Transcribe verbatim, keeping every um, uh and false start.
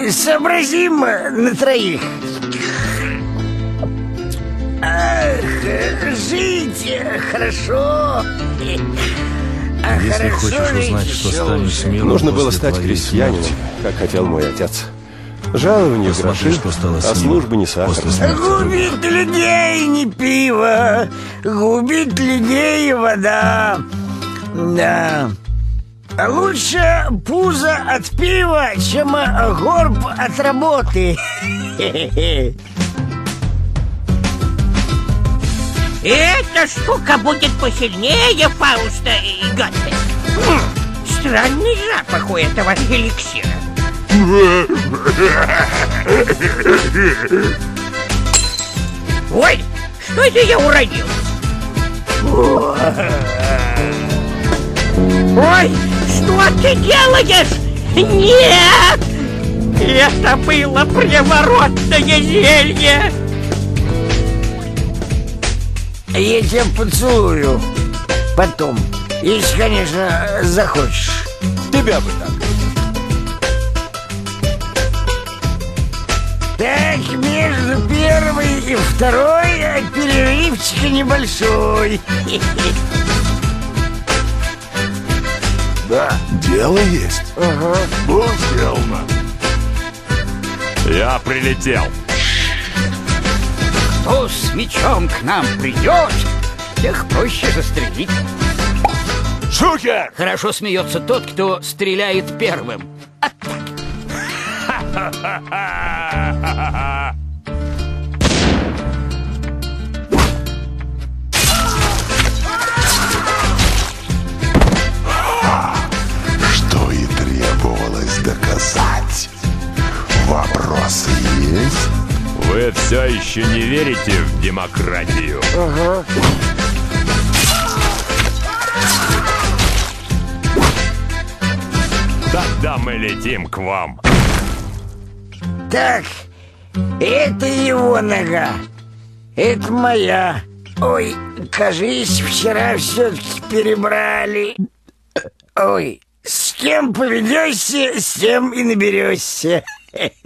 сообразим на троих. Ах, жить хорошо. А Если хорошо хочешь жить узнать, что еще станешь лучше. смелым Нужно было после стать твоей крестьянином, смерти. как хотел мой отец. Жалование в Посмотри, гроши, что стало с а ним служба не сахар. после смерти. Губит людей не пиво, губит людей вода. Да. А лучше пузо от пива, чем горб от работы. Эта штука будет посильнее Фауста и Гатты. Хм, странный запах у этого эликсира. Ой, что это я уронил? Ой, что ты делаешь? Нет! Это было приворотное зелье! Я тебя поцелую потом, если, конечно, захочешь. Тебя бы так. Так, между первой и второй перерывчик небольшой. Да, дело есть. Ага. Будет сделано. Я прилетел. Кто с мечом к нам придет, тех проще застрелить. Шухер! Хорошо смеется тот, кто стреляет первым. А так. Что и требовалось доказать. Вопросы есть? Вы все еще не верите в демократию? Ага. Тогда мы летим к вам. Так, это его нога. Это моя. Ой, кажись, вчера все-таки перебрали. Ой, с кем поведешься, с тем и наберешься.